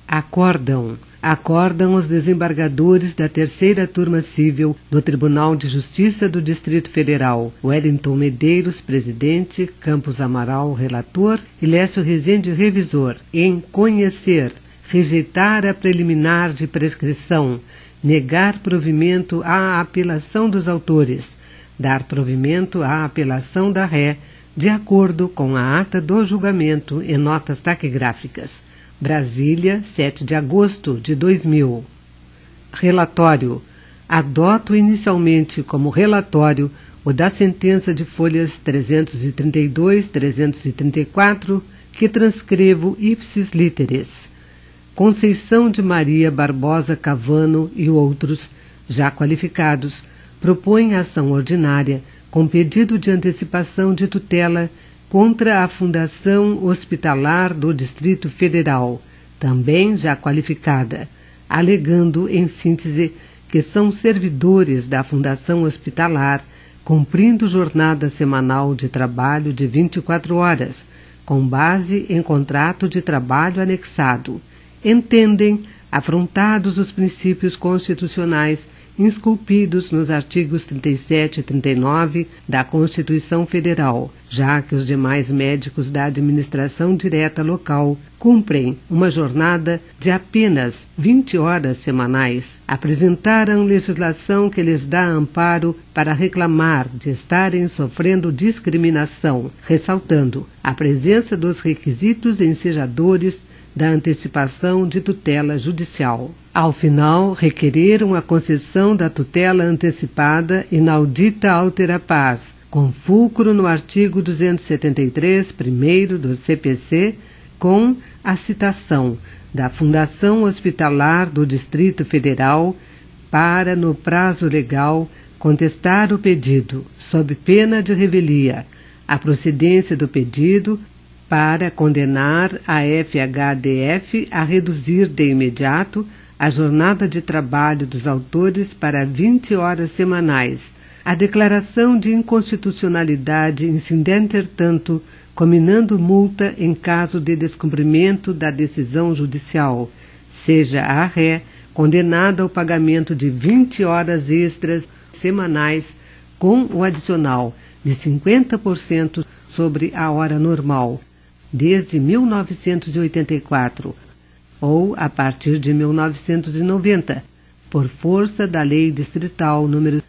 Acordam os desembargadores da terceira turma civil do Tribunal de Justiça do Distrito Federal, Wellington Medeiros, presidente, Campos Amaral, relator, e Lécio Rezende, revisor, em conhecer, rejeitar a preliminar de prescrição, negar provimento à apelação dos autores, dar provimento à apelação da ré, de acordo com a ata do julgamento e notas taquigráficas. Brasília, 7 de agosto de 2000. Relatório. Adoto inicialmente como relatório o da sentença de folhas 332, 334, que transcrevo ipsis literis. Conceição de Maria Barbosa Cavano e outros, já qualificados, propõem ação ordinária com pedido de antecipação de tutela contra a Fundação Hospitalar do Distrito Federal, também já qualificada, alegando, em síntese, que são servidores da Fundação Hospitalar, cumprindo jornada semanal de trabalho de 24 horas, com base em contrato de trabalho anexado. Entendem, afrontados os princípios constitucionais esculpidos nos artigos 37 e 39 da Constituição Federal, já que os demais médicos da administração direta local cumprem uma jornada de apenas 20 horas semanais, apresentaram legislação que lhes dá amparo para reclamar de estarem sofrendo discriminação, ressaltando a presença dos requisitos ensejadores da antecipação de tutela judicial. Ao final, requereram a concessão da tutela antecipada inaudita altera pars, com fulcro no artigo 273, primeiro do CPC, com a citação da Fundação Hospitalar do Distrito Federal para, no prazo legal, contestar o pedido, sob pena de revelia, a procedência do pedido para condenar a FHDF a reduzir de imediato a jornada de trabalho dos autores para 20 horas semanais. A declaração de inconstitucionalidade incidente, tanto, cominando multa em caso de descumprimento da decisão judicial, seja a ré condenada ao pagamento de 20 horas extras semanais com o adicional de 50% sobre a hora normal, desde 1984, ou a partir de 1990, por força da Lei Distrital nº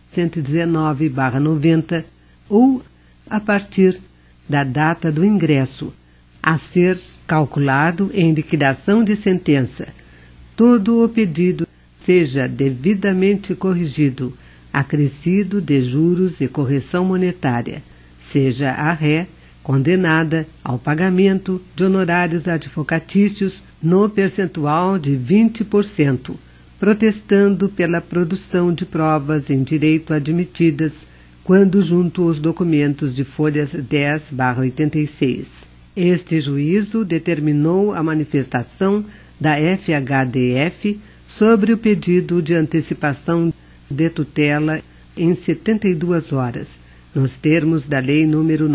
119/90, ou a partir da data do ingresso, a ser calculado em liquidação de sentença. Todo o pedido seja devidamente corrigido, acrescido de juros e correção monetária, seja a ré condenada ao pagamento de honorários advocatícios no percentual de 20%, protestando pela produção de provas em direito admitidas quando junto os documentos de folhas 10/86. Este juízo determinou a manifestação da FHDF sobre o pedido de antecipação de tutela em 72 horas, nos termos da Lei nº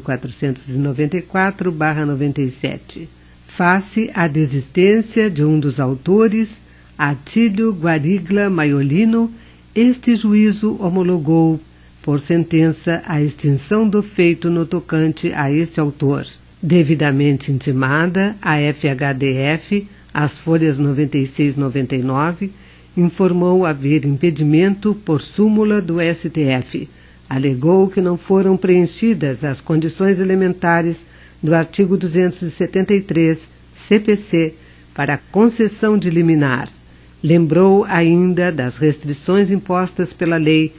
9.494/97. Face à desistência de um dos autores, Atílio Guarigla Maiolino, este juízo homologou, por sentença, a extinção do feito no tocante a este autor. Devidamente intimada, a FHDF, às folhas 96 e 99, informou haver impedimento por súmula do STF. Alegou que não foram preenchidas as condições elementares do artigo 273 CPC para a concessão de liminar. Lembrou ainda das restrições impostas pela Lei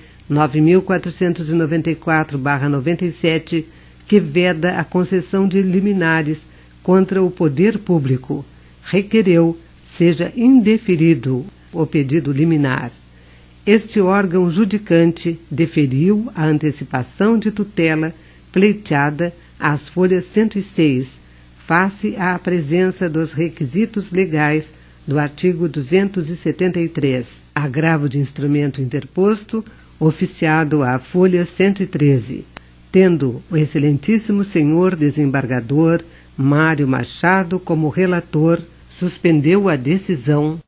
9.494/97, que veda a concessão de liminares contra o poder público. Requereu seja indeferido o pedido liminar. Este órgão judicante deferiu a antecipação de tutela pleiteada às folhas 106, face à presença dos requisitos legais do artigo 273, agravo de instrumento interposto, oficiado à folha 113, tendo o excelentíssimo senhor desembargador Mário Machado como relator, suspendeu a decisão